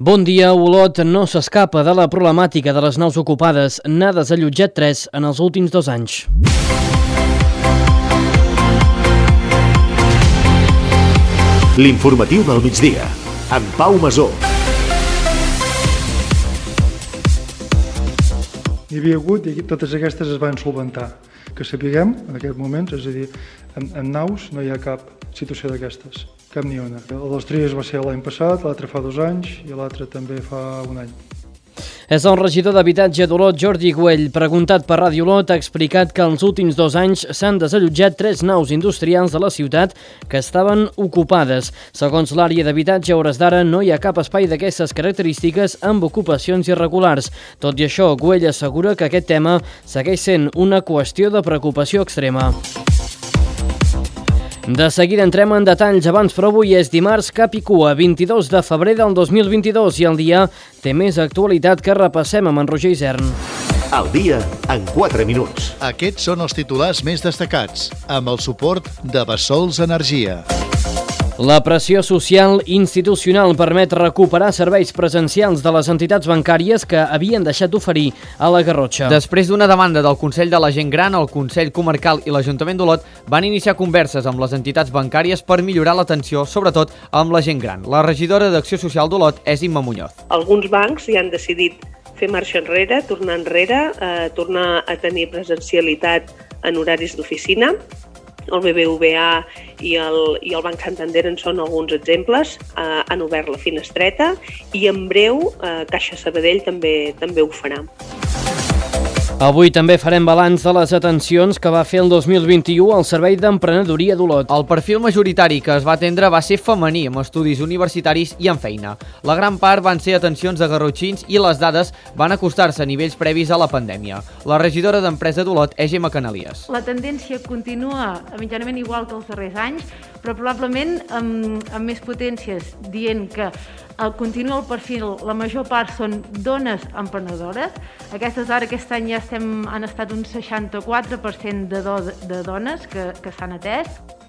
Bon dia. Olot no s'escapa de la problemàtica de les naus ocupades. N'ha desallotjat 3 en els últims 2 anys. L'informatiu del migdia, amb Pau Masó. Hi havia hagut i totes aquestes es van solventar. Que sapiguem, en aquest moment, és a dir, en naus no hi ha cap situació d'aquestes, cap ni una. El dels Tries va ser l'any passat, l'altre fa 2 anys i l'altre també fa 1 any. És el regidor d'Habitatge d'Olot, Jordi Güell, preguntat per Ràdio Olot, ha explicat que els últims 2 anys s'han desallotjat 3 naus industrials de la ciutat que estaven ocupades. Segons l'àrea d'habitatge, a hores d'ara no hi ha cap espai d'aquestes característiques amb ocupacions irregulars. Tot i això, Güell assegura que aquest tema segueix sent una qüestió de preocupació extrema. De seguida entrem en detalls abans, però avui és dimarts cap i cua, 22 de febrer del 2022 i el dia té més actualitat que repassem amb en Roger Isern. El dia en 4 minuts. Aquests són els titulars més destacats, amb el suport de Bassols Energia. La pressió social institucional permet recuperar serveis presencials de les entitats bancàries que havien deixat d'oferir a la Garrotxa. Després d'una demanda del Consell de la Gent Gran, el Consell Comarcal i l'Ajuntament d'Olot van iniciar converses amb les entitats bancàries per millorar l'atenció, sobretot amb la gent gran. La regidora d'Acció Social d'Olot és Imma Muñoz. Alguns bancs ja han decidit fer marxa enrere, tornar a tenir presencialitat en horaris d'oficina. El BBVA i el Banc Santander en són alguns exemples, han obert la finestreta i en breu Caixa Sabadell també ho farà. Avui també farem balanç de les atencions que va fer el 2021 al Servei d'Emprenedoria d'Olot. El perfil majoritari que es va atendre va ser femení, amb estudis universitaris i amb feina. La gran part van ser atencions de garrotxins i les dades van acostar-se a nivells previs a la pandèmia. La regidora d'Empresa d'Olot és Gemma Canalies. La tendència continua mitjanament igual que els darrers anys, però probablement amb més potències, dient que continua el perfil, la major part són dones emprenedores. Aquest any ja han estat un 64% de dones que s'han atès.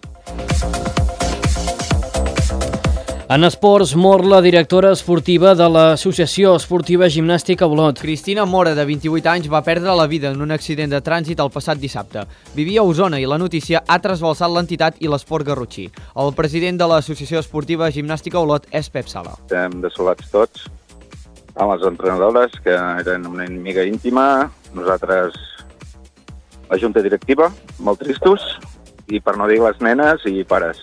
En esports, mor la directora esportiva de l'Associació Esportiva Gimnàstica Olot. Cristina Mora, de 28 anys, va perdre la vida en un accident de trànsit el passat dissabte. Vivia a Osona i la notícia ha trasbalsat l'entitat i l'esport garrotxí. El president de l'Associació Esportiva Gimnàstica Olot és Pep Sala. Estem desolats tots amb les entrenadores, que eren una enemiga íntima, nosaltres, la junta directiva, molt tristos, i per no dir les nenes i pares.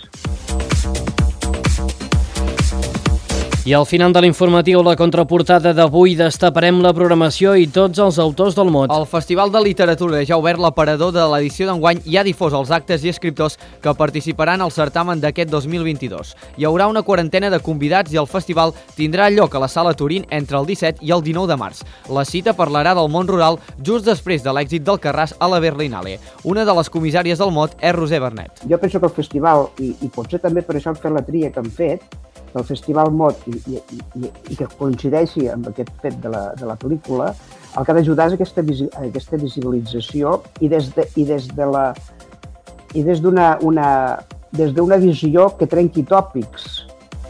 I al final de l'informatiu, la contraportada d'avui, destaparem la programació i tots els autors del mot. El Festival de Literatura ja ha obert l'aparador de l'edició d'enguany i ha difós els actes i escriptors que participaran al certamen d'aquest 2022. Hi haurà una quarantena de convidats i el festival tindrà lloc a la Sala Turín entre el 17 i el 19 de març. La cita parlarà del món rural just després de l'èxit del Carràs a la Berlinale. Una de les comissàries del mot és Roser Bernet. Jo penso que el festival, i potser també per això hem fet la tria que hem fet, del Festival Mot i que coincideixi amb aquest fet de la pel·lícula, el que ha d'ajudar és aquesta visibilització i des d'una visió que trenqui tòpics.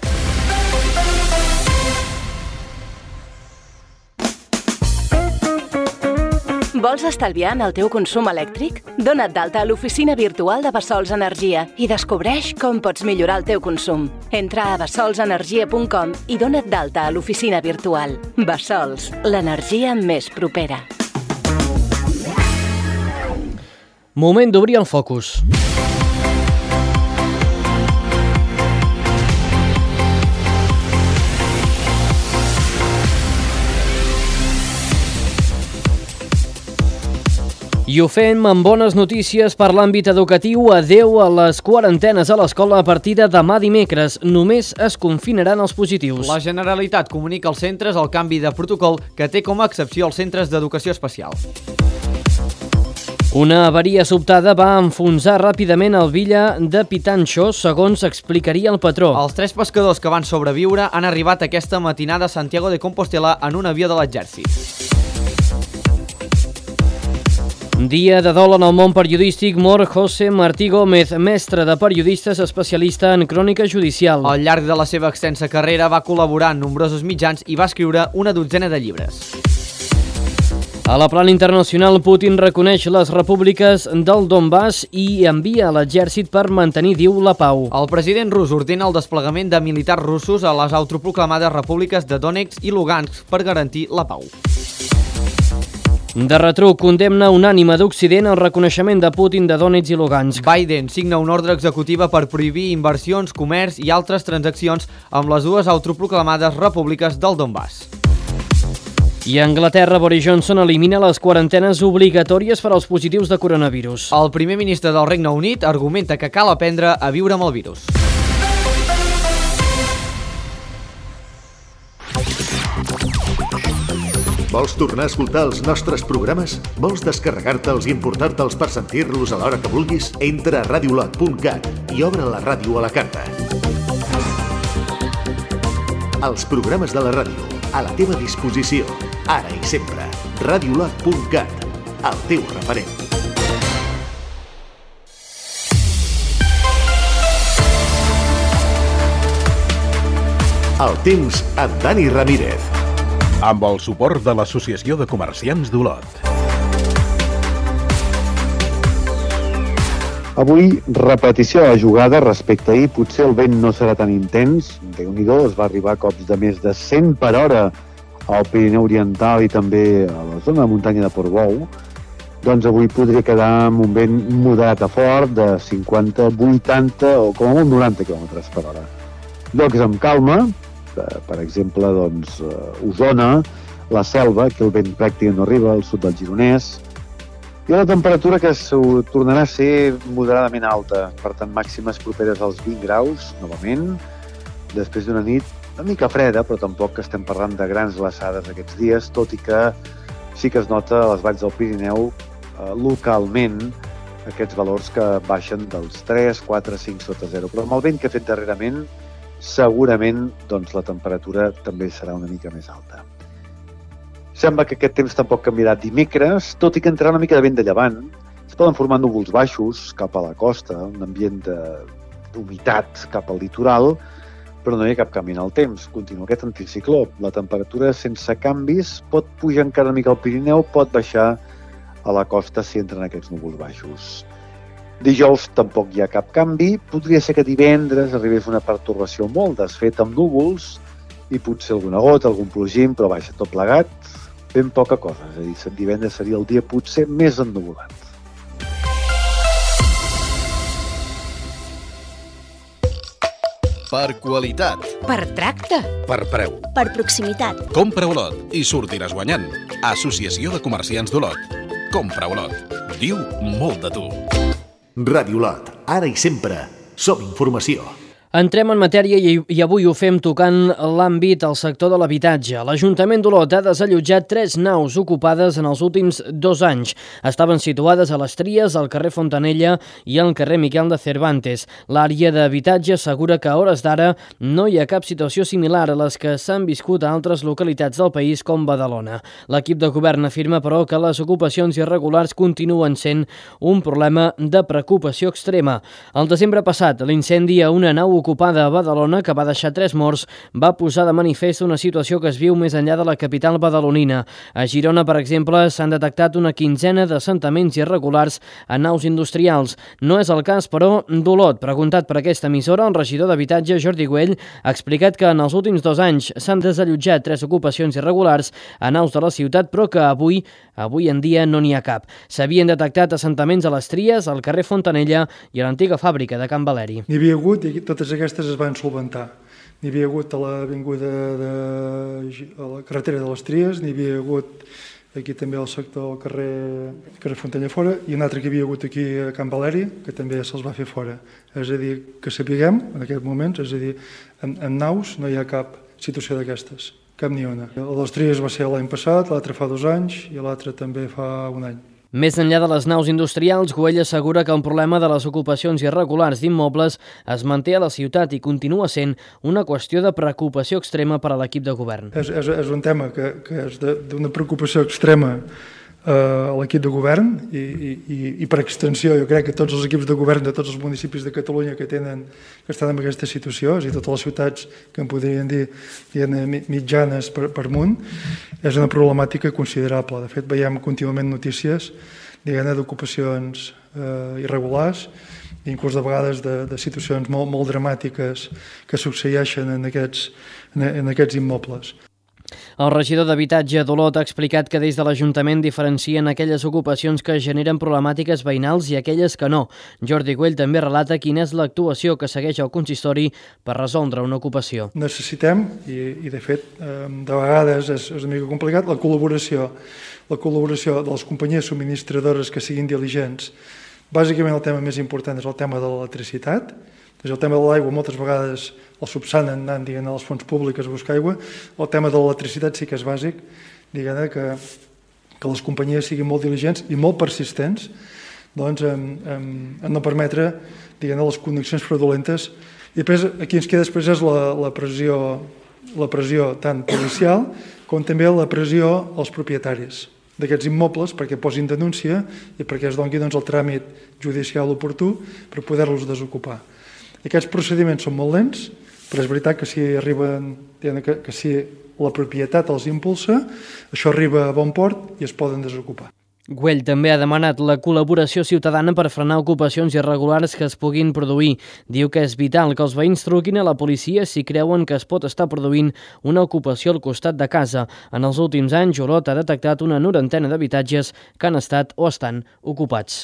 Vols estalviar en el teu consum elèctric? Dona't d'alta a l'oficina virtual de Bassols Energia i descobreix com pots millorar el teu consum. Entra a bassolsenergia.com i dona't d'alta a l'oficina virtual. Bassols, l'energia més propera. Moment d'obrir el focus. I ho fem amb bones notícies per l'àmbit educatiu. Adeu a les quarantenes a l'escola a partir de demà dimecres. Només es confinaran els positius. La Generalitat comunica als centres el canvi de protocol que té com a excepció els centres d'educació especial. Una avaria sobtada va enfonsar ràpidament el Villa de Pitanxo, segons explicaria el patró. Els 3 pescadors que van sobreviure han arribat aquesta matinada a Santiago de Compostela en un avió de l'exèrcit. Dia de dol en el món periodístic, mor José Martí Gómez, mestre de periodistes especialista en crònica judicial. Al llarg de la seva extensa carrera va col·laborar en nombrosos mitjans i va escriure una dotzena de llibres. A la plana internacional, Putin reconeix les repúbliques del Donbass i envia l'exèrcit per mantenir, diu, la pau. El president rus ordena el desplegament de militars russos a les autoproclamades repúbliques de Donetsk i Lugansk per garantir la pau. De retruc, condemna unànime d'Occident el reconeixement de Putin de Donetsk i Lugansk. Biden signa una ordre executiva per prohibir inversions, comerç i altres transaccions amb les dues autoproclamades repúbliques del Donbass. I a Anglaterra, Boris Johnson elimina les quarantenes obligatòries per als positius de coronavirus. El primer ministre del Regne Unit argumenta que cal aprendre a viure amb el virus. Vols tornar a escoltar els nostres programes? Vols descarregar-te'ls i emportar-te'ls per sentir-los a l'hora que vulguis? Entra a radiolot.cat i obre la ràdio a la carta. Els programes de la ràdio, a la teva disposició, ara i sempre. Radiolot.cat, el teu referent. El temps amb Dani Ramírez. Amb el suport de l'Associació de Comerciants d'Olot. Avui, repetició de la jugada respecte a ahir. Potser el vent no serà tan intens. Déu-n'hi-do, es va arribar a cops de més de 100 per hora al Pirineu Oriental i també a la zona de muntanya de Portbou. Doncs avui podria quedar amb un vent moderat a fort de 50, 80 o com a molt 90 km per hora. Llocs amb calma, per exemple, doncs, Osona, la Selva, que el vent pràcticament no arriba, al sud del Gironès, i una temperatura que tornarà a ser moderadament alta, per tant, màximes properes als 20 graus, novament, després d'una nit una mica freda, però tampoc que estem parlant de grans glaçades aquests dies, tot i que sí que es nota a les valls del Pirineu localment aquests valors que baixen dels 3, 4, 5 sota 0, però amb el vent que ha fet darrerament, segurament doncs, la temperatura també serà una mica més alta. Sembla que aquest temps tampoc canviarà dimecres, tot i que entrarà una mica de vent de llevant. Es poden formar núvols baixos cap a la costa, un ambient d'humitat cap al litoral, però no hi ha cap canvi en el temps. Continua aquest anticicló. La temperatura sense canvis pot pujar encara una mica al Pirineu, pot baixar a la costa si entren aquests núvols baixos. Dijous tampoc hi ha cap canvi, podria ser que divendres arribés una pertorbació molt desfeta amb núvols i potser alguna gota, algun plogim, però vaja, tot plegat, ben poca cosa. És a dir, divendres seria el dia potser més ennuvolat. Per qualitat. Per tracte. Per preu. Per proximitat. Compra Olot i sortiràs guanyant. Associació de Comerciants d'Olot. Compra Olot. Diu molt de tu. Ràdio Olot, ara i sempre, som informació. Entrem en matèria i avui ho fem tocant l'àmbit al sector de l'habitatge. L'Ajuntament d'Olot ha desallotjat 3 naus ocupades en els últims 2 anys. Estaven situades a les Tries, al carrer Fontanella i al carrer Miquel de Cervantes. L'àrea d'habitatge assegura que a hores d'ara no hi ha cap situació similar a les que s'han viscut a altres localitats del país com Badalona. L'equip de govern afirma, però, que les ocupacions irregulars continuen sent un problema de preocupació extrema. El desembre passat, l'incendi a una nau ocupada a Badalona, que va deixar 3 morts, va posar de manifest una situació que es viu més enllà de la capital badalonina. A Girona, per exemple, s'han detectat una quinzena d'assentaments irregulars a naus industrials. No és el cas, però, d'Olot. Preguntat per aquesta emissora, el regidor d'Habitatge, Jordi Güell, ha explicat que en els últims 2 anys s'han desallotjat 3 ocupacions irregulars a naus de la ciutat, però que avui en dia no n'hi ha cap. S'havien detectat assentaments a les Tries, al carrer Fontanella i a l'antiga fàbrica de Can Valeri. N'hi havia hagut i totes aquestes es van solventar. N'hi havia hagut a l'avinguda a la carretera de les Tries, n'hi havia hagut aquí també al sector del carrer Fontanya fora, i un altre que hi havia hagut aquí a Can Valeri, que també se'ls va fer fora. És a dir, que sapiguem, en aquest moment, és a dir, en naus no hi ha cap situació d'aquestes, cap ni una. El de les Tries va ser l'any passat, l'altre fa 2 anys i l'altre també fa 1 any. Més enllà de les naus industrials, Güell assegura que el problema de les ocupacions irregulars d'immobles es manté a la ciutat i continua sent una qüestió de preocupació extrema per a l'equip de govern. És un tema que és d'una preocupació extrema a l'equip de govern i per extensió jo crec que tots els equips de govern de tots els municipis de Catalunya que estan en aquesta situació, és a dir, totes les ciutats que en podrien dir mitjanes per amunt, és una problemàtica considerable. De fet, veiem contínuament notícies d'ocupacions irregulars, inclús de vegades de situacions molt dramàtiques que succeeixen en aquests immobles. El regidor d'Habitatge d'Olot ha explicat que des de l'Ajuntament diferencien aquelles ocupacions que generen problemàtiques veïnals i aquelles que no. Jordi Güell també relata quina és l'actuació que segueix el consistori per resoldre una ocupació. Necessitem, i de fet de vegades és una mica complicat, la col·laboració de les companyies subministradores que siguin diligents. Bàsicament el tema més important és el tema de l'electricitat. El tema de l'aigua moltes vegades el subsanen anant a les fonts públiques a buscar aigua. El tema de l'electricitat sí que és bàsic, que les companyies siguin molt diligents i molt persistents en no permetre les connexions fraudulentes. I després, aquí ens queda després és la pressió tant policial com també la pressió als propietaris d'aquests immobles perquè posin denúncia i perquè es doni el tràmit judicial oportú per poder-los desocupar. Aquests procediments són molt lents, però és veritat que si la propietat els impulsa, això arriba a bon port i es poden desocupar. Güell també ha demanat la col·laboració ciutadana per frenar ocupacions irregulars que es puguin produir. Diu que és vital que els veïns truquin a la policia si creuen que es pot estar produint una ocupació al costat de casa. En els últims anys, Olot ha detectat una 90 d'habitatges que han estat o estan ocupats.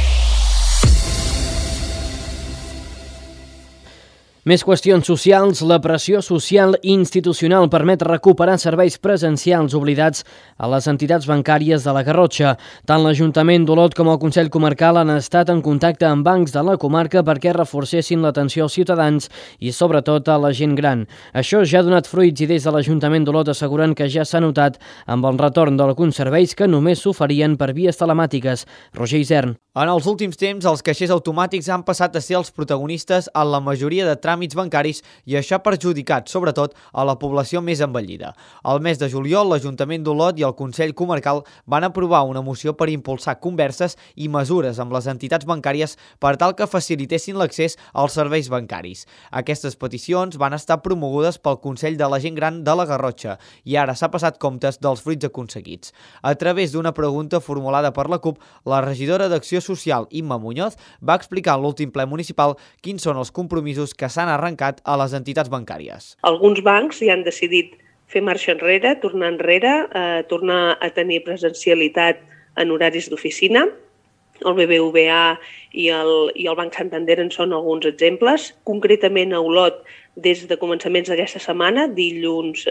Més qüestions socials. La pressió social i institucional permet recuperar serveis presencials oblidats a les entitats bancàries de la Garrotxa. Tant l'Ajuntament d'Olot com el Consell Comarcal han estat en contacte amb bancs de la comarca perquè reforcessin l'atenció als ciutadans i sobretot a la gent gran. Això ja ha donat fruits i des de l'Ajuntament d'Olot asseguren que ja s'ha notat amb el retorn d'alguns serveis que només s'oferien per vies telemàtiques. Roger Isern. En els últims temps, els caixers automàtics han passat a ser els protagonistes en la majoria de tràmits bancaris i això ha perjudicat, sobretot, a la població més envellida. Al mes de juliol, l'Ajuntament d'Olot i el Consell Comarcal van aprovar una moció per impulsar converses i mesures amb les entitats bancàries per tal que facilitessin l'accés als serveis bancaris. Aquestes peticions van estar promogudes pel Consell de la Gent Gran de la Garrotxa i ara s'ha passat comptes dels fruits aconseguits. A través d'una pregunta formulada per la CUP, la regidora d'Acció Social, Imma Muñoz, va explicar a l'últim ple municipal quins són els compromisos que s'han arrencat a les entitats bancàries. Alguns bancs ja han decidit fer marxa enrere, tornar a tenir presencialitat en horaris d'oficina. El BBVA i el Banc Santander en són alguns exemples. Concretament a Olot, des de començaments d'aquesta setmana, dilluns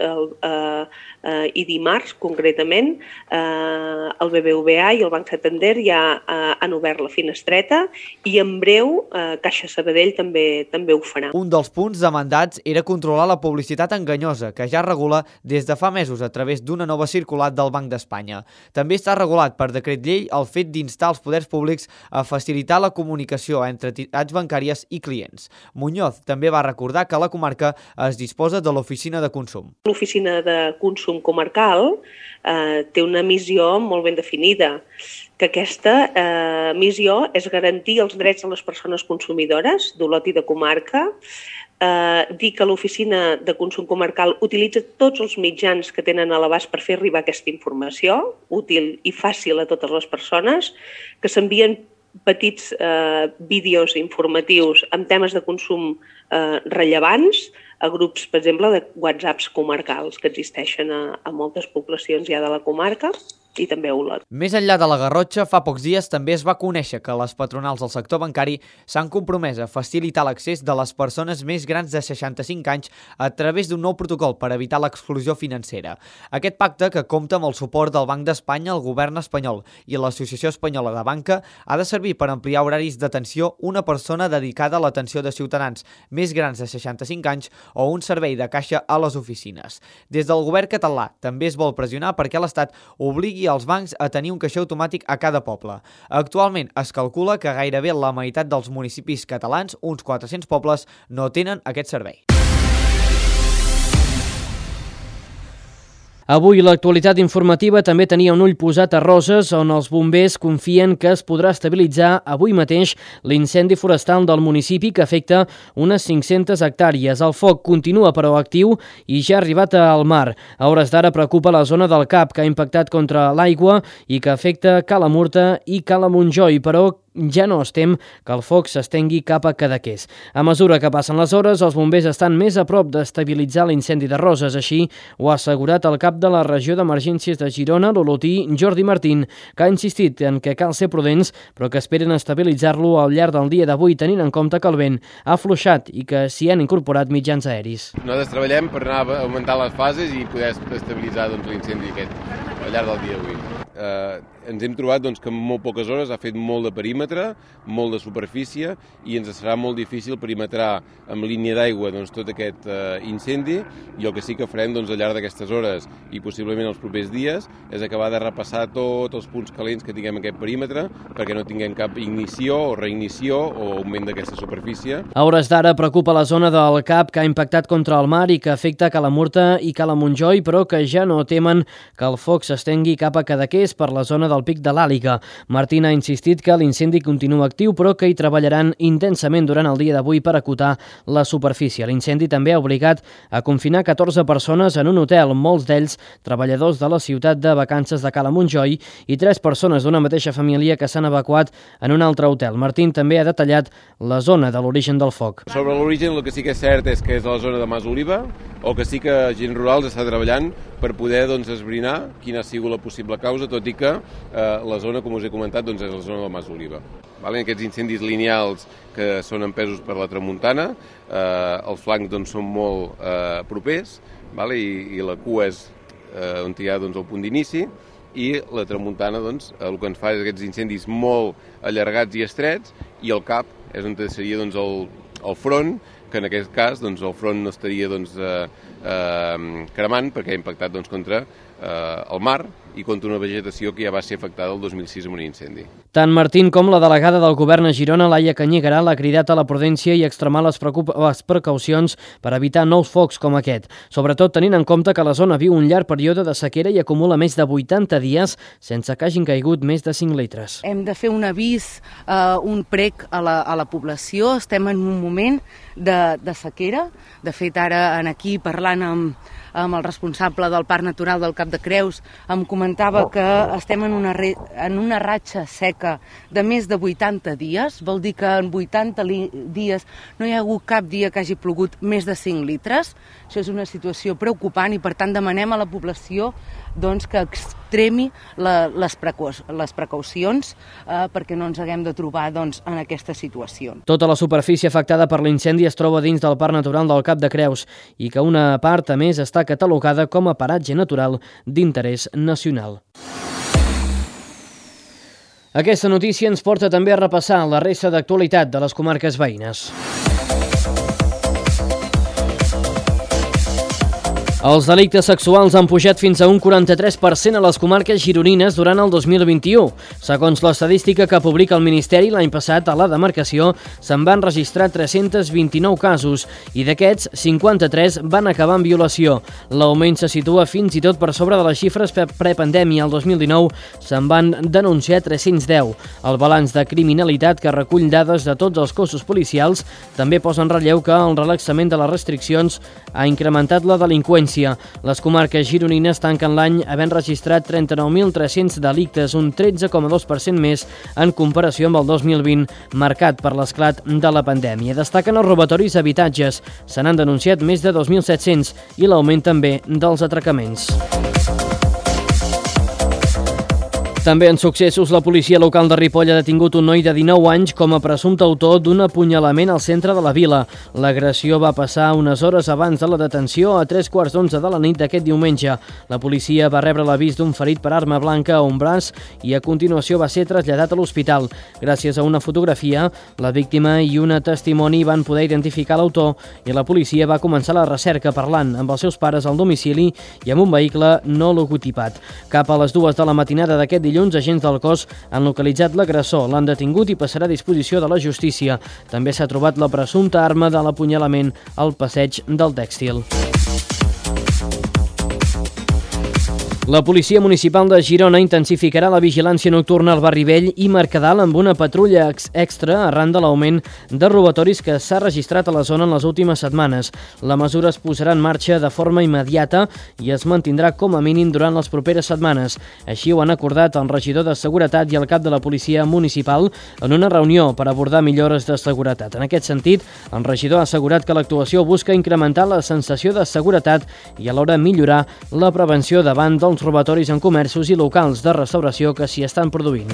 i dimarts concretament, el BBVA i el Banc Santander ja han obert la finestreta i en breu Caixa Sabadell també ho farà. Un dels punts demandats era controlar la publicitat enganyosa, que ja regula des de fa mesos a través d'una nova circular del Banc d'Espanya. També està regulat per decret llei el fet d'instar els poders públics a facilitar la comunicació entre entitats bancàries i clients. Muñoz també va recordar que la comarca es disposa de l'oficina de consum. L'oficina de consum comarcal té una missió molt ben definida, que aquesta missió és garantir els drets de les persones consumidores d'Olot i de comarca, dir que l'oficina de consum comarcal utilitza tots els mitjans que tenen a l'abast per fer arribar aquesta informació, útil i fàcil a totes les persones, que s'envien petits vídeos informatius amb temes de consum rellevants a grups, per exemple, de WhatsApps comarcals que existeixen a moltes poblacions ja de la comarca i també a Olot. Més enllà de la Garrotxa, fa pocs dies també es va conèixer que les patronals del sector bancari s'han compromès a facilitar l'accés de les persones més grans de 65 anys a través d'un nou protocol per evitar l'exclusió financera. Aquest pacte, que compta amb el suport del Banc d'Espanya, el Govern espanyol i l'Associació Espanyola de Banca, ha de servir per ampliar horaris d'atenció una persona dedicada a l'atenció de ciutadans més grans de 65 anys o un servei de caixa a les oficines. Des del govern català també es vol pressionar perquè l'Estat obligui als bancs a tenir un caixer automàtic a cada poble. Actualment es calcula que gairebé la meitat dels municipis catalans, uns 400 pobles, no tenen aquest servei. Avui l'actualitat informativa també tenia un ull posat a Roses, on els bombers confien que es podrà estabilitzar avui mateix l'incendi forestal del municipi que afecta unes 500 hectàrees. El foc continua però actiu i ja ha arribat al mar. A hores d'ara preocupa la zona del Cap, que ha impactat contra l'aigua i que afecta Cala Murta i Cala Montjoi, però ja no es tem que el foc s'estengui cap a Cadaqués. A mesura que passen les hores, els bombers estan més a prop d'estabilitzar l'incendi de Roses. Així ho ha assegurat el cap de la regió d'emergències de Girona, l'olotí Jordi Martín, que ha insistit en que cal ser prudents, però que esperen estabilitzar-lo al llarg del dia d'avui, tenint en compte que el vent ha afluixat i que s'hi han incorporat mitjans aeris. Nosaltres treballem per anar augmentant les fases i poder estabilitzar l'incendi aquest al llarg del dia d'avui. Ens hem trobat que en molt poques hores ha fet molt de perímetre, molt de superfície, i ens serà molt difícil perimetrar amb línia d'aigua tot aquest incendi, i el que sí que farem al llarg d'aquestes hores i possiblement els propers dies és acabar de repassar tots els punts calents que tinguem en aquest perímetre perquè no tinguem cap ignició o reignició o augment d'aquesta superfície. A hores d'ara preocupa la zona del Cap, que ha impactat contra el mar i que afecta Cala Murta i Cala Montjoi, però que ja no temen que el foc s'estengui cap a Cadaqués per la zona del Pic de l'Àliga. Martín ha insistit que l'incendi continua actiu, però que hi treballaran intensament durant el dia d'avui per acotar la superfície. L'incendi també ha obligat a confinar 14 persones en un hotel, molts d'ells treballadors de la ciutat de vacances de Cala Montjoi, i 3 persones d'una mateixa família que s'han evacuat en un altre hotel. Martín també ha detallat la zona de l'origen del foc. Sobre l'origen, el que sí que és cert és que és a la zona de Mas Oliva, o que sí que Agents Rurals està treballant per poder esbrinar quina ha sigut la possible causa, tot i que la zona, com us he comentat, és la zona del Mas Oliva. Aquests incendis lineals que són empesos per la tramuntana, els flancs són molt propers, i la cua és on hi ha el punt d'inici, i la tramuntana el que ens fa és aquests incendis molt allargats i estrets, i el cap és on seria el front, que en aquest cas el front no estaria cremant perquè ha impactat contra el mar i contra una vegetació que ja va ser afectada el 2006 amb un incendi. Tant Martín com la delegada del govern a Girona, Laia Canyegaral, ha cridat a la prudència i extremar les precaucions per evitar nous focs com aquest, sobretot tenint en compte que la zona viu un llarg període de sequera i acumula més de 80 dies sense que hagin caigut més de 5 litres. Hem de fer un avís, un prec a la població. Estem en un moment de sequera. De fet, ara aquí parlant amb el responsable del Parc Natural del Cap de Creus em comentava que estem en una ratxa seca de més de 80 dies. Vol dir que en 80 dies no hi ha hagut cap dia que hagi plogut més de 5 litres. Això és una situació preocupant i, per tant, demanem a la població que extremi les precaucions perquè no ens haguem de trobar en aquesta situació. Tota la superfície afectada per l'incendi es troba dins del Parc Natural del Cap de Creus i que una part, a més, està catalogada com a paratge natural d'interès nacional. Aquesta notícia ens porta també a repassar la resta d'actualitat de les comarques veïnes. Els delictes sexuals han pujat fins a un 43% a les comarques gironines durant el 2021. Segons l'estadística que publica el Ministeri, l'any passat a la demarcació se'n van registrar 329 casos i d'aquests 53 van acabar en violació. L'augment se situa fins i tot per sobre de les xifres prepandèmia. El 2019 se'n van denunciar 310. El balanç de criminalitat, que recull dades de tots els cossos policials, també posa en relleu que el relaxament de les restriccions ha incrementat la delinqüència. Les comarques gironines tanquen l'any havent registrat 39.300 delictes, un 13,2% més en comparació amb el 2020, marcat per l'esclat de la pandèmia. Destaquen els robatoris a habitatges. Se n'han denunciat més de 2.700 i l'augment també dels atracaments. També en successos, la policia local de Ripoll ha detingut un noi de 19 anys com a presumpte autor d'un apunyalament al centre de la vila. L'agressió va passar unes hores abans de la detenció, a 3:15 de la nit d'aquest diumenge. La policia va rebre l'avís d'un ferit per arma blanca a un braç i a continuació va ser traslladat a l'hospital. Gràcies a una fotografia, la víctima i un testimoni van poder identificar l'autor i la policia va començar la recerca parlant amb els seus pares al domicili i amb un vehicle no logotipat. Cap a les 2 de la matinada d'aquest dilluns, agents del cos han localitzat l'agressor, l'han detingut i passarà a disposició de la justícia. També s'ha trobat la presumpta arma de l'apunyalament al passeig del Tèxtil. La policia municipal de Girona intensificarà la vigilància nocturna al barri Vell i Mercadal amb una patrulla extra arran de l'augment de robatoris que s'ha registrat a la zona en les últimes setmanes. La mesura es posarà en marxa de forma immediata i es mantindrà com a mínim durant les properes setmanes. Així ho han acordat el regidor de Seguretat i el cap de la policia municipal en una reunió per abordar millores de seguretat. En aquest sentit, el regidor ha assegurat que l'actuació busca incrementar la sensació de seguretat i alhora millorar la prevenció davant dels robatoris en comerços i locals de restauració que s'hi estan produint.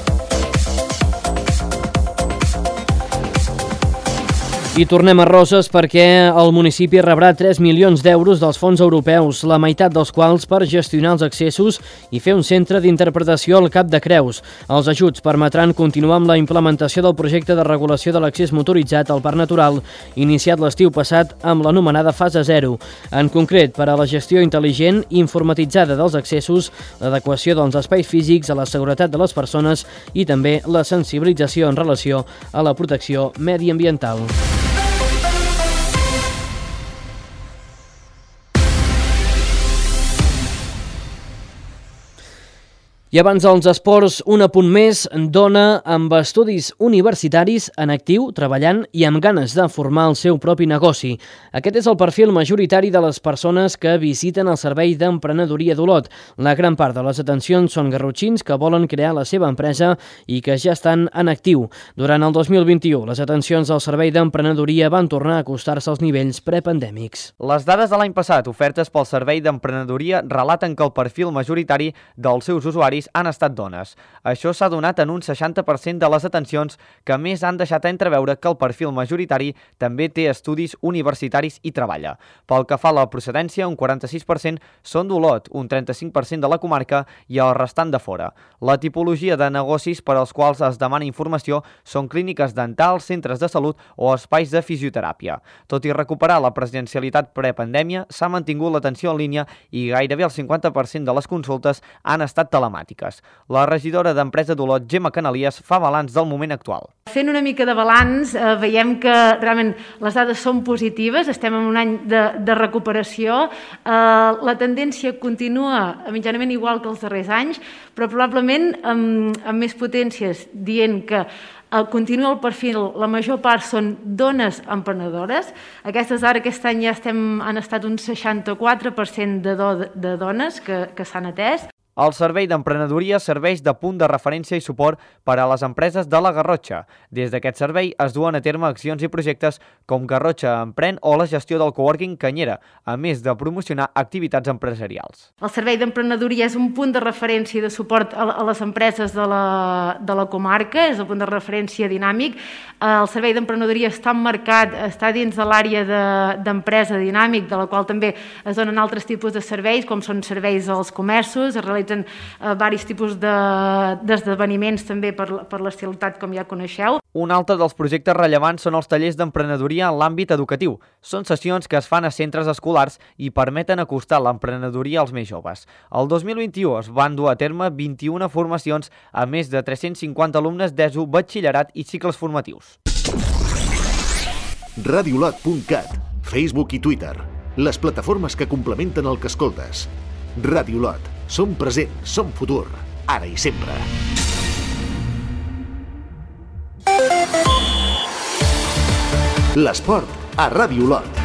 I tornem a Roses perquè el municipi rebrà 3 milions d'euros dels fons europeus, la meitat dels quals per gestionar els accessos i fer un centre d'interpretació al Cap de Creus. Els ajuts permetran continuar amb la implementació del projecte de regulació de l'accés motoritzat al Parc Natural, iniciat l'estiu passat amb l'anomenada fase 0. En concret, per a la gestió intel·ligent i informatitzada dels accessos, l'adequació dels espais físics a la seguretat de les persones i també la sensibilització en relació a la protecció mediambiental. I abans dels esports, un apunt més, dona amb estudis universitaris en actiu, treballant i amb ganes de formar el seu propi negoci. Aquest és el perfil majoritari de les persones que visiten el Servei d'Emprenedoria d'Olot. La gran part de les atencions són garrotxins que volen crear la seva empresa i que ja estan en actiu. Durant el 2021, les atencions del Servei d'Emprenedoria van tornar a acostar-se als nivells prepandèmics. Les dades de l'any passat ofertes pel Servei d'Emprenedoria relaten que el perfil majoritari dels seus usuaris han estat dones. Això s'ha donat en un 60% de les atencions que més han deixat entreveure que el perfil majoritari també té estudis universitaris i treballa. Pel que fa a la procedència, un 46% són d'Olot, un 35% de la comarca i el restant de fora. La tipologia de negocis per als quals es demana informació són clíniques dentals, centres de salut o espais de fisioteràpia. Tot i recuperar la presencialitat prepandèmia, s'ha mantingut l'atenció en línia i gairebé el 50% de les consultes han estat telemàtiques. La regidora d'Empresa d'Olot, Gemma Canalies, fa balanç del moment actual. Fent una mica de balanç, veiem que realment les dades són positives, estem en un any de recuperació, la tendència continua mitjanament igual que els darrers anys, però probablement amb més potències, dient que continua el perfil, la major part són dones emprenedores. Aquest any ja han estat un 64% de dones que s'han atès. El Servei d'Emprenedoria serveix de punt de referència i suport per a les empreses de la Garrotxa. Des d'aquest servei es duen a terme accions i projectes com Garrotxa Emprèn o la gestió del coworking Canyera, a més de promocionar activitats empresarials. El Servei d'Emprenedoria és un punt de referència i de suport a les empreses de la comarca, és el punt de referència dinàmic. El Servei d'Emprenedoria està emmarcat, està dins de l'àrea d'empresa dinàmic, de la qual també es donen altres tipus de serveis, com són serveis als comerços, es realitzen diversos tipus d'esdeveniments també per l'estilitat, com ja coneixeu. Un altre dels projectes rellevants són els tallers d'emprenedoria en l'àmbit educatiu. Són sessions que es fan a centres escolars i permeten acostar l'emprenedoria als més joves. El 2021 es van dur a terme 21 formacions a més de 350 alumnes d'ESO, batxillerat i cicles formatius. Radiolot.cat, Facebook i Twitter, les plataformes que complementen el que escoltes. Radiolot. Som present, som futur, ara i sempre. L'esport a Radiolot.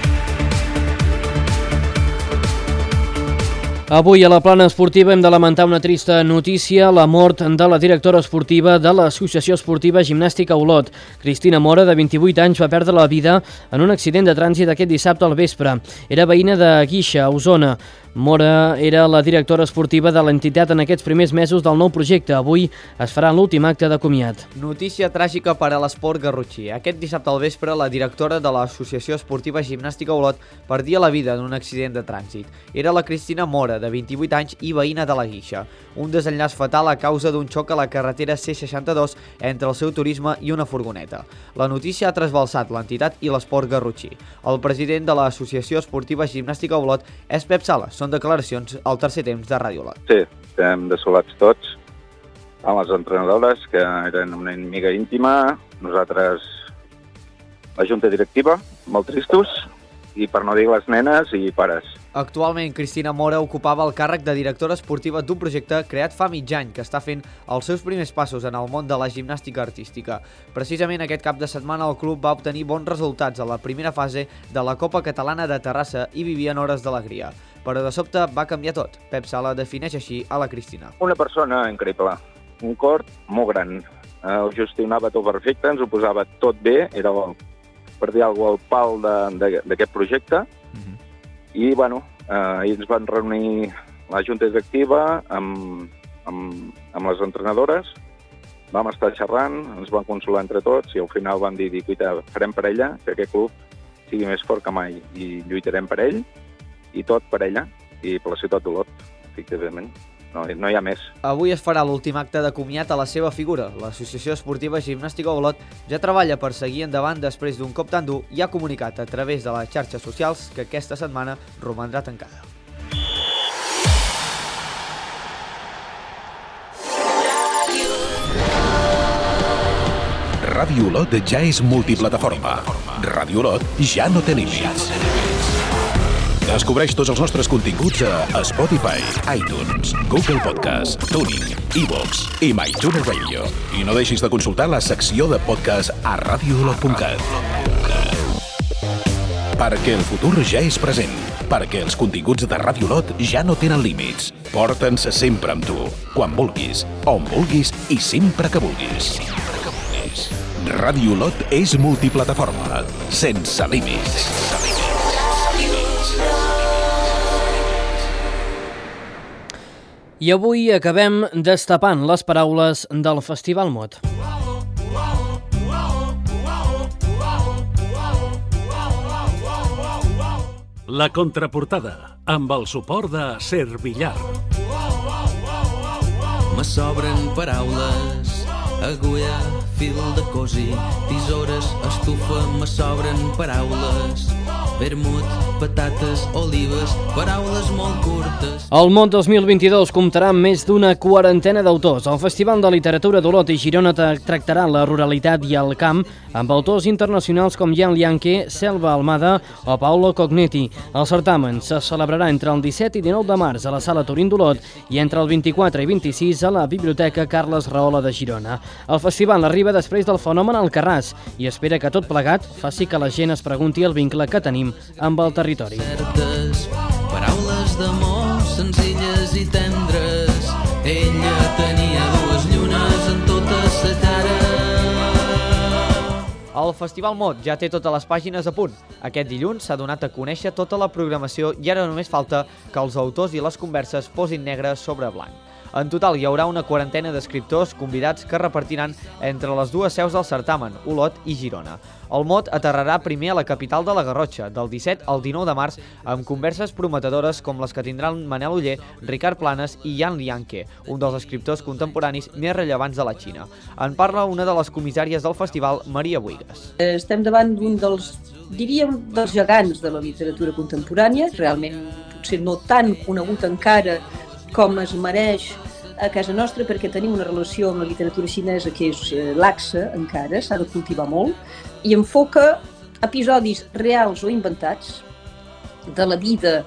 Avui a la plana esportiva hem de lamentar una trista notícia, la mort de la directora esportiva de l'Associació Esportiva Gimnàstica Olot. Cristina Mora, de 28 anys, va perdre la vida en un accident de trànsit aquest dissabte al vespre. Era veïna de Guixa, a Osona. Mora era la directora esportiva de l'entitat en aquests primers mesos del nou projecte. Avui es farà l'últim acte de comiat. Notícia tràgica per a l'esport garrotxí. Aquest dissabte al vespre, la directora de l'Associació Esportiva Gimnàstica Olot perdia la vida en un accident de trànsit. Era la Cristina Mora, de 28 anys i veïna de la Guixa. Un desenllaç fatal a causa d'un xoc a la carretera C62 entre el seu turisme i una furgoneta. La notícia ha trasbalsat l'entitat i l'esport garrotxí. El president de l'Associació Esportiva Gimnàstica Olot és Pep Sala. Són declaracions al tercer temps de Ràdio Olot. Sí, estem desolats tots amb les entrenadores, que eren una amiga íntima, nosaltres, la junta directiva, molt tristos, i per no dir les nenes i pares. Actualment, Cristina Mora ocupava el càrrec de directora esportiva d'un projecte creat fa mig any que està fent els seus primers passos en el món de la gimnàstica artística. Precisament aquest cap de setmana el club va obtenir bons resultats a la primera fase de la Copa Catalana de Terrassa i vivien hores d'alegria. Però de sobte va canviar tot. Pep Sala defineix així a la Cristina. Una persona increïble, un cor molt gran. Ho gestionava tot perfecte, ens ho posava tot bé, era, per dir alguna cosa, el pal d'aquest projecte. I, bueno, ens van reunir la junta directiva amb les entrenadores, vam estar xerrant, ens vam consolar entre tots i al final vam dir, farem per ella, que aquest club sigui més fort que mai i lluitarem per ell i tot per ella i per la ciutat d'Olot, efectivament. No hi ha més. Avui es farà l'últim acte de comiat a la seva figura. L'Associació Esportiva Gimnàstica Olot ja treballa per seguir endavant després d'un cop tan dur i ha comunicat a través de les xarxes socials que aquesta setmana romandrà tancada. Ràdio Olot ja és multiplataforma. Ràdio Olot ja no té límits. Descobreix tots els nostres continguts a Spotify, iTunes, Google Podcast, TuneIn, iVoox i MyTuner Radio. I no deixis de consultar la secció de podcast a radioolot.cat. Perquè el futur ja és present. Perquè els continguts de Ràdio Olot ja no tenen límits. Porta'ns sempre amb tu, quan vulguis, on vulguis i sempre que vulguis. Ràdio Olot és multiplataforma, sense límits. I avui acabem destapant les paraules del Festival Mot. La contraportada, amb el suport de Servillar. Me sobren paraules, agulla, fil de cosir, tisores, estufa, me sobren paraules. Vermut, patates, olives, paraules molt curtes. El Mot 2022 comptarà amb més d'una quarantena d'autors. El Festival de Literatura d'Olot i Girona tractarà la ruralitat i el camp amb autors internacionals com Jan Lianke, Selva Almada o Paolo Cognetti. El certamen se celebrarà entre el 17 i 19 de març a la Sala Turín d'Olot i entre el 24 i 26 a la Biblioteca Carles Rahola de Girona. El festival arriba després del fenomen Alcarràs i espera que tot plegat faci que la gent es pregunti el vincle que tenim amb el territori. Paraules d'amor senzilles i tendres. Ella tenia dues llunes en tota sa cara. El Festival Mot ja té totes les pàgines a punt. Aquest dilluns s'ha donat a conèixer tota la programació i ara només falta que els autors i les converses posin negre sobre blanc. En total hi haurà una quarantena d'escriptors convidats que repartiran entre les dues seus del certamen, Olot i Girona. El Mot aterrarà primer a la capital de la Garrotxa, del 17 al 19 de març, amb converses prometedores com les que tindran Manel Oller, Ricard Planes i Jan Lianke, un dels escriptors contemporanis més rellevants de la Xina. En parla una de les comissàries del festival, Maria Buigas. Estem davant d'un dels gegants de la literatura contemporània, realment potser no tan conegut encara com es mereix a casa nostra, perquè tenim una relació amb la literatura xinesa que és laxa encara, s'ha de cultivar molt, i enfoca episodis reals o inventats de la vida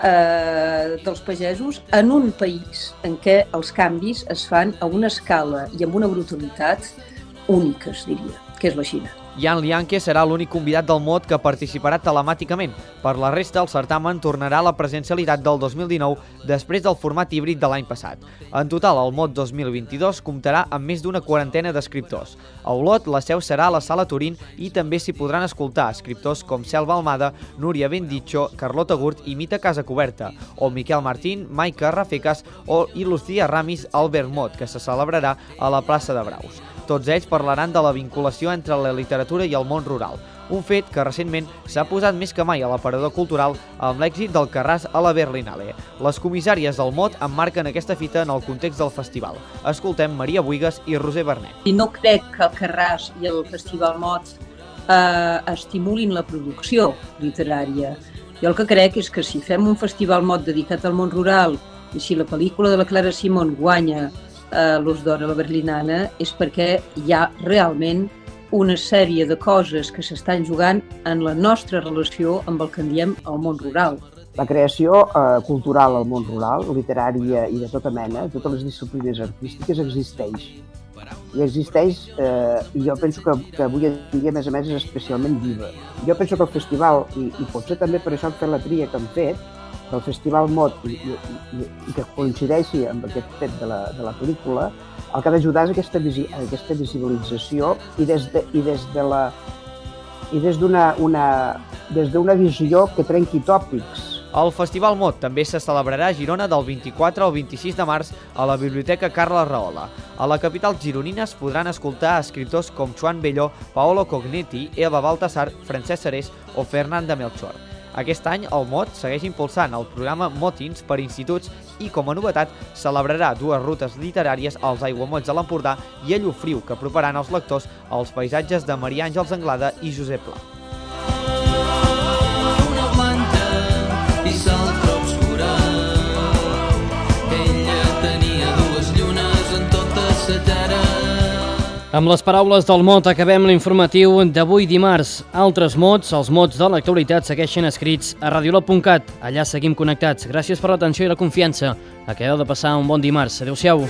dels pagesos en un país en què els canvis es fan a una escala i amb una brutalitat úniques, diria, que és la Xina. Jan Lianke serà l'únic convidat del Mot que participarà telemàticament. Per la resta, el certamen tornarà a la presencialitat del 2019 després del format híbrid de l'any passat. En total, el Mot 2022 comptarà amb més d'una quarantena d'escriptors. A Olot, la seu serà a la Sala Turín i també s'hi podran escoltar escriptors com Selva Almada, Núria Bendicho, Carlota Gurt i Mita Casacoberta, o Miquel Martín, Maica Rafecas i Lucía Ramis al Vermut, que se celebrarà a la plaça de Braus. Tots ells parlaran de la vinculació entre la literatura i el món rural, un fet que recentment s'ha posat més que mai a l'aparador cultural amb l'èxit del Carràs a la Berlinale. Les comissàries del Mot emmarquen aquesta fita en el context del festival. Escoltem Maria Buigas i Roser Bernet. I no crec que el Carràs i el Festival Mot estimulin la producció literària. Jo el que crec és que si fem un Festival Mot dedicat al món rural i si la pel·lícula de la Clara Simón guanya l'Os d'Or a la Berlinale és perquè hi ha realment una sèrie de coses que s'estan jugant en la nostra relació amb el que en diem el món rural. La creació cultural al món rural, literària i de tota mena, totes les disciplines artístiques, existeix. I existeix, i jo penso que avui en dia, a més, és especialment viva. Jo penso que el festival, i potser també per això hem fet la tria que hem fet, del Festival Mot, i que coincideixi amb aquest fet de la pel·lícula, el que ha d'ajudar és aquesta visibilització i des d'una visió que trenqui tòpics. El Festival Mot també se celebrarà a Girona del 24 al 26 de març a la Biblioteca Carles Rahola. A la capital gironina es podran escoltar escriptors com Joan Belló, Paolo Cognetti, Eva Baltasar, Francesc Serés o Fernanda Melchor. Aquest any el Mot segueix impulsant el programa Motins per instituts i, com a novetat, celebrarà 2 rutes literàries als aiguamolls de l'Empordà i a Llofriu, que aproparan als lectors als paisatges de Maria Àngels Anglada i Josep Pla. I l'altra obscura. Ella tenia 2 llunes en tota sa terra. Amb les paraules del Mot acabem l'informatiu d'avui dimarts. Altres mots, els mots de l'actualitat, segueixen escrits a radiolot.cat. Allà seguim connectats. Gràcies per l'atenció i la confiança. Acabeu de passar un bon dimarts. Adéu-siau.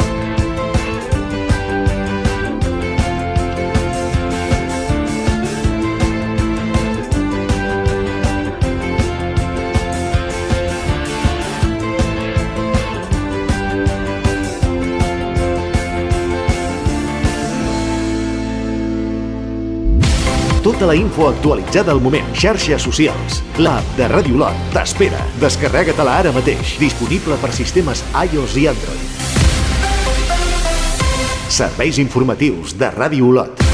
Tota la info actualitzada al moment. Xarxes socials. L'app de Ràdio Lot t'espera. Descarrega-te-la ara mateix. Disponible per sistemes iOS i Android. Serveis informatius de Ràdio Lot.